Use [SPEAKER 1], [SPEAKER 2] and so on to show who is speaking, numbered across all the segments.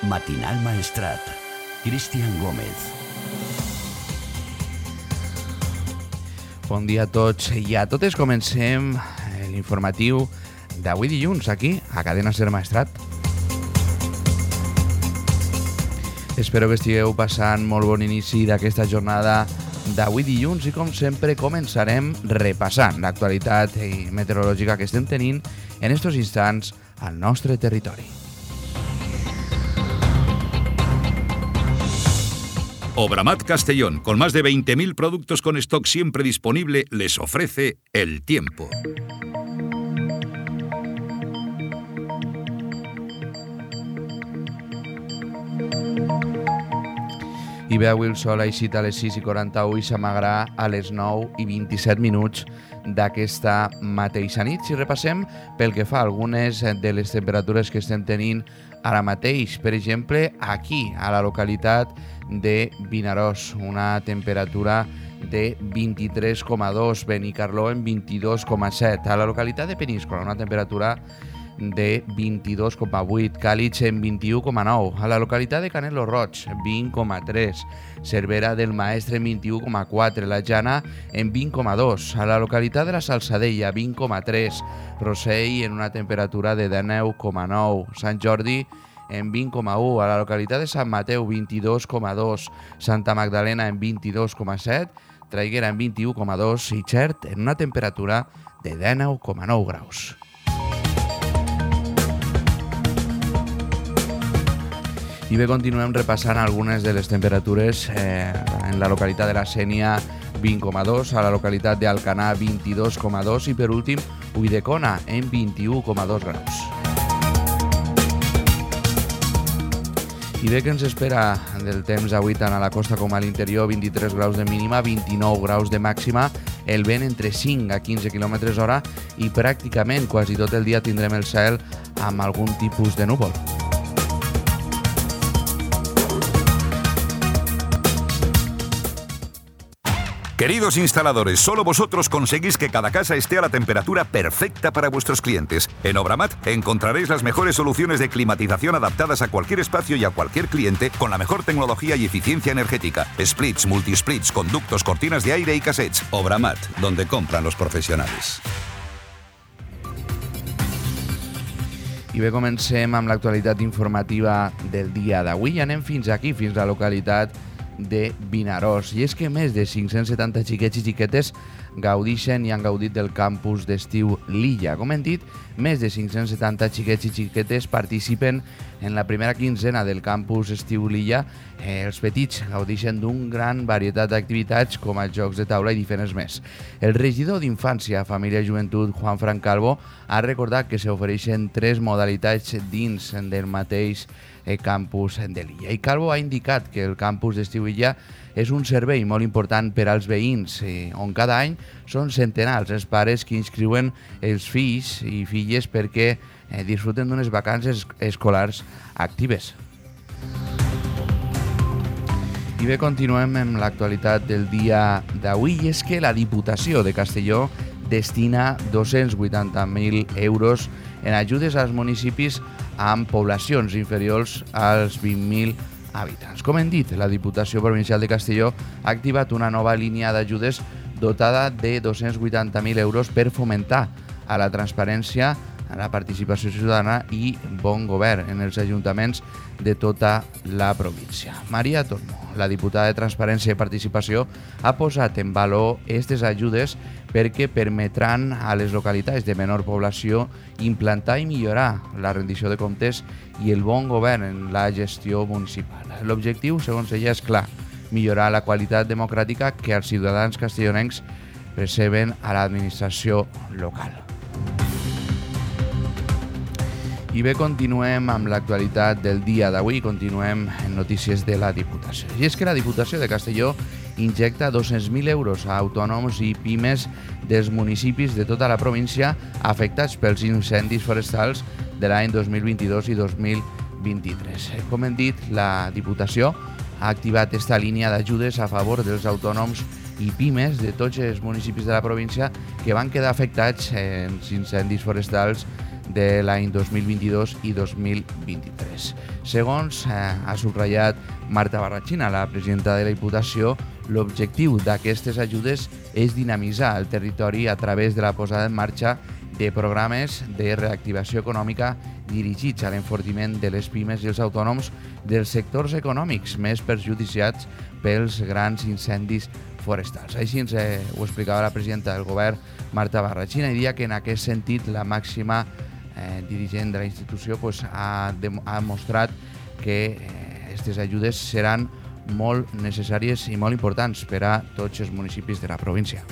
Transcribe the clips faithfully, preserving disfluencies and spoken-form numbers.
[SPEAKER 1] Matinal Maestrat. Cristian Gómez.
[SPEAKER 2] Bon dia a tots i a totes. Comencem l'informatiu d'avui dilluns aquí a Cadena Ser Maestrat. Espero que estigueu passant molt bon inici d'aquesta jornada d'avui dilluns i com sempre començarem repassant l'actualitat meteorològica que estem tenint en estos instants al nostre territori.
[SPEAKER 3] Obramat Castellón, con más de veinte mil productos con stock siempre disponible, les ofrece el tiempo.
[SPEAKER 2] I bé, avui el sol ha eixit a les sis i quaranta-u i s'amagarà a les nou i vint-i-set minuts d'aquesta mateixa nit. Si repassem pel que fa a algunes de les temperatures que estem tenint ara mateix, per exemple, aquí, a la localitat de Vinaròs, una temperatura de vint-i-tres coma dos, Benicarló en vint-i-dos coma set, a la localitat de Peníscola, una temperatura de vint-i-dos coma vuit, Càlig en vint-i-u coma nou, a la localitat de Canet lo Roig, vint coma tres, Cervera del Maestre en vint-i-u coma quatre, La Jana en vint coma dos, a la localitat de la Salzadella, vint coma tres, Rossell en una temperatura de dinou coma nou, Sant Jordi en vint coma u, a la localitat de Sant Mateu, vint-i-dos coma dos, Santa Magdalena en vint-i-dos coma set, Traiguera en vint-i-u coma dos i Xert en una temperatura de dinou coma nou graus. I bé, continuem repassant algunes de les temperatures eh, en la localitat de la Sénia, vint coma dos, a la localitat d'Alcanar, vint-i-dos coma dos i per últim, Ulldecona en vint-i-u coma dos graus. I bé, que ens espera del temps avui tant a la costa com a l'interior, vint-i-tres graus de mínima, vint-i-nou graus de màxima, el vent entre cinc a quinze quilòmetres hora i pràcticament quasi tot el dia tindrem el cel amb algun tipus de núvol.
[SPEAKER 3] Queridos instaladores, solo vosotros conseguís que cada casa esté a la temperatura perfecta para vuestros clientes. En Obramat encontraréis las mejores soluciones de climatización adaptadas a cualquier espacio y a cualquier cliente con la mejor tecnología y eficiencia energética. Splits, multisplits, conductos, cortinas de aire y cassettes. Obramat, donde compran los profesionales.
[SPEAKER 2] I bé, comencem amb l'actualitat informativa del dia d'avui. Anem fins aquí, fins a la localitat de Vinaròs. I és que més de cinc-cents setanta xiquets i xiquetes gaudixen i han gaudit del campus d'estiu Lilla. Com hem dit, més de cinc-cents setanta xiquets i xiquetes participen en la primera quinzena del campus estiu Lilla. Eh, els petits gaudixen d'un gran varietat d'activitats com els jocs de taula i diferents més. El regidor d'Infància, Família i Joventut, Juan Fran Calvo, ha recordat que s'ofereixen tres modalitats dins del mateix eh, campus de l'Illa. I Calvo ha indicat que el campus d'estiu Lilla és un servei molt important per als veïns, eh, on cada any són centenars els pares que inscriuen els fills i filles perquè eh, disfruten d'unes vacances escolars actives. I bé, continuem amb l'actualitat del dia d'avui, i és que la Diputació de Castelló destina dos-cents vuitanta mil euros en ajudes als municipis amb poblacions inferiors als vint mil habitants. Com hem dit, la Diputació Provincial de Castelló ha activat una nova línia d'ajudes dotada de dos-cents vuitanta mil euros per fomentar a la transparència, a la participació ciutadana i bon govern en els ajuntaments de tota la província. Maria Tormo, la diputada de Transparència i Participació, ha posat en valor aquestes ajudes perquè permetran a les localitats de menor població implantar i millorar la rendició de comptes i el bon govern en la gestió municipal. L'objectiu, segons ella, és clar, millorar la qualitat democràtica que els ciutadans castellonencs perceben a l'administració local. I bé, continuem amb l'actualitat del dia d'avui, continuem en notícies de la Diputació. I és que la Diputació de Castelló injecta dos-cents mil euros a autònoms i pimes dels municipis de tota la província afectats pels incendis forestals de l'any dos mil vint-i-dos i dos mil vint-i-tres. Com hem dit, la Diputació ha activat aquesta línia d'ajudes a favor dels autònoms i pimes de tots els municipis de la província que van quedar afectats en incendis forestals de l'any dos mil vint-i-dos i dos mil vint-i-tres. Segons eh, ha subratllat Marta Barrachina, la presidenta de la Diputació, l'objectiu d'aquestes ajudes és dinamitzar el territori a través de la posada en marxa de programes de reactivació econòmica dirigits a l'enfortiment de les pimes i els autònoms dels sectors econòmics més perjudiciats pels grans incendis forestals. Així ens eh, ho explicava la presidenta del govern, Marta Barrachina, i dia que en aquest sentit la màxima eh, dirigent de la institució pues, ha, de, ha mostrat que aquestes eh, ajudes seran molt necessàries i molt importants per a tots els municipis de la província.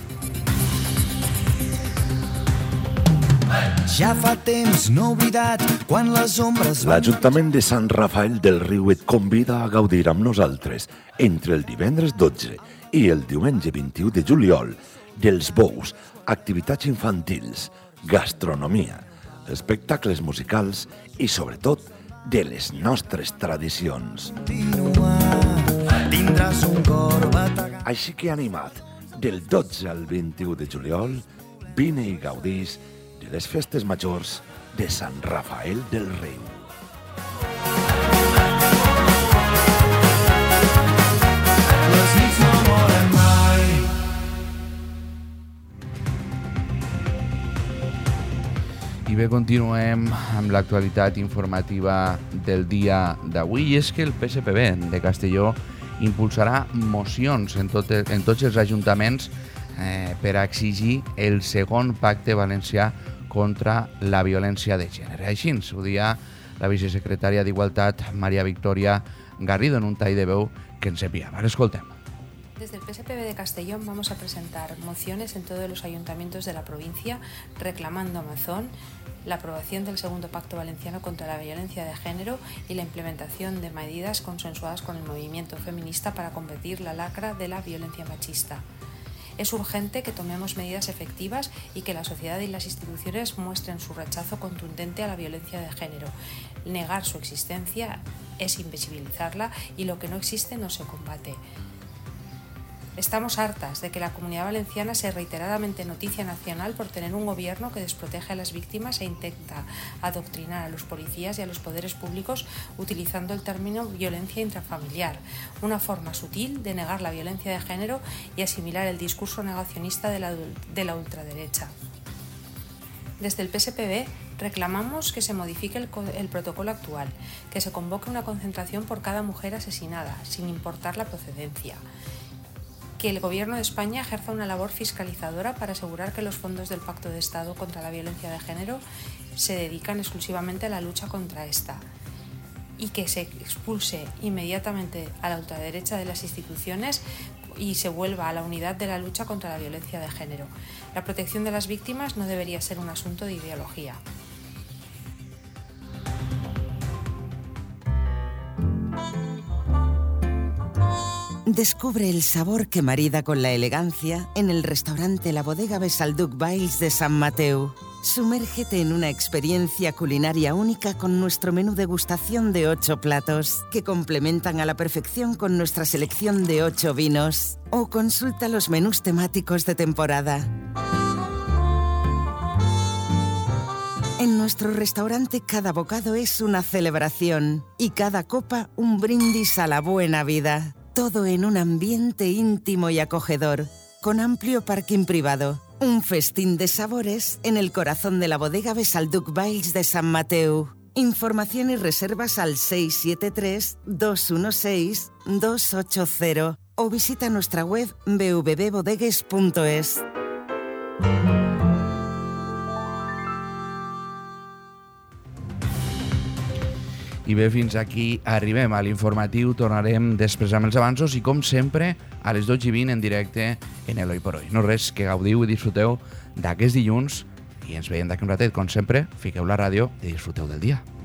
[SPEAKER 4] Ja fa temps no oblidat quan les ombres van...
[SPEAKER 5] L'Ajuntament de Sant Rafael del Riu et convida a gaudir amb nosaltres entre el divendres dotze i el diumenge vint-i-u de juliol dels bous, activitats infantils, gastronomia, espectacles musicals i, sobretot, de les nostres tradicions.
[SPEAKER 4] Tindràs un cor bategat.
[SPEAKER 5] Així que animat, del dotze al vint-i-u de juliol, vine i gaudís de les festes majors de Sant Rafael del Riu.
[SPEAKER 4] Les nits no moren mai.
[SPEAKER 2] I bé, continuem amb l'actualitat informativa del dia d'avui. I és que el P S P B de Castelló impulsarà mocions en, tot, en tots els ajuntaments eh, per a exigir el segon pacte valencià contra la violència de gènere. Així ens ho dia la vicesecretària d'Igualtat, María Victoria Garrido, en un tall de veu que ens enviava. Escoltem.
[SPEAKER 6] Desde el P S P B de Castellón vamos a presentar mociones en todos los ayuntamientos de la provincia reclamando a Mazón la aprobación del segundo pacto valenciano contra la violencia de género y la implementación de medidas consensuadas con el movimiento feminista para combatir la lacra de la violencia machista. Es urgente que tomemos medidas efectivas y que la sociedad y las instituciones muestren su rechazo contundente a la violencia de género. Negar su existencia es invisibilizarla y lo que no existe no se combate. Estamos hartas de que la Comunidad Valenciana sea reiteradamente noticia nacional por tener un gobierno que desprotege a las víctimas e intenta adoctrinar a los policías y a los poderes públicos utilizando el término violencia intrafamiliar, una forma sutil de negar la violencia de género y asimilar el discurso negacionista de la, de la ultraderecha. Desde el P S P B reclamamos que se modifique el, el protocolo actual, que se convoque una concentración por cada mujer asesinada, sin importar la procedencia. Que el Gobierno de España ejerza una labor fiscalizadora para asegurar que los fondos del Pacto de Estado contra la violencia de género se dedican exclusivamente a la lucha contra esta y que se expulse inmediatamente a la ultraderecha de las instituciones y se vuelva a la unidad de la lucha contra la violencia de género. La protección de las víctimas no debería ser un asunto de ideología.
[SPEAKER 7] Descubre el sabor que marida con la elegancia en el restaurante La Bodega Besalduc Bails de San Mateu. Sumérgete en una experiencia culinaria única con nuestro menú degustación de ocho platos, que complementan a la perfección con nuestra selección de ocho vinos. O consulta los menús temáticos de temporada. En nuestro restaurante cada bocado es una celebración y cada copa un brindis a la buena vida. Todo en un ambiente íntimo y acogedor, con amplio parking privado. Un festín de sabores en el corazón de la bodega Besalduc Bails de San Mateu. Información y reservas al seis siete tres, dos uno seis, dos ocho cero o visita nuestra web b v b bodegues punto es.
[SPEAKER 2] I bé, fins aquí arribem a l'informatiu. Tornarem després amb els avanços i, com sempre, a les dotze i vint en directe en el Hoy por Hoy. No res, que gaudiu i disfruteu d'aquest dilluns i ens veiem d'aquí un ratet. Com sempre, fiqueu la ràdio i disfruteu del dia.